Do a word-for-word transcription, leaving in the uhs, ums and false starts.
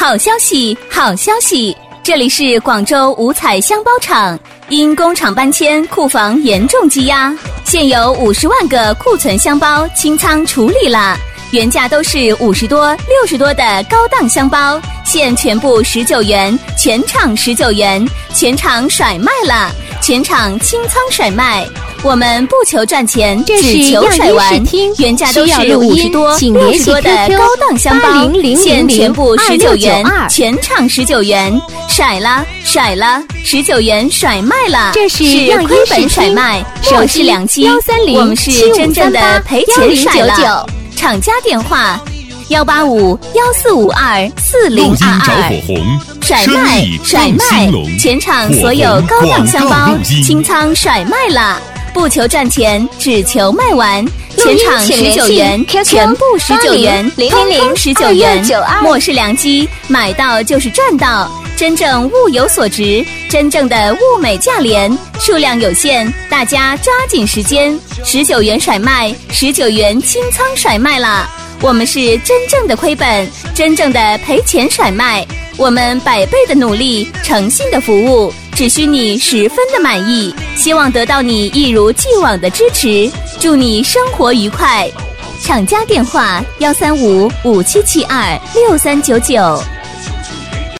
好消息，好消息！这里是广州五彩箱包厂，因工厂搬迁，库房严重积压，现有五十万个库存箱包清仓处理了。原价都是五十多、六十多的高档箱包，现全部十九元，全场十九元，全场甩卖了，全场清仓甩卖。我们不求赚钱，只求甩完。原价都是五十多、六十多的高档箱包，现全部十九元，全场十九元，甩了，甩了，十九元甩卖了。 这是亏本甩卖，我是良机，我们是真正的赔钱甩了。厂家电话：幺八五幺四五二四零二二。甩卖，甩卖！全场所有高档箱包清仓甩卖了，不求赚钱，只求卖完。全场十九元，全部十九元，通通十九元。莫氏良机，买到就是赚到，真正物有所值，真正的物美价廉，数量有限，大家抓紧时间。十九元甩卖，十九元清仓甩卖了。我们是真正的亏本，真正的赔钱甩卖。我们百倍的努力，诚信的服务，只需你十分的满意，希望得到你一如既往的支持，祝你生活愉快。厂家电话：幺三五五七七二六三九九。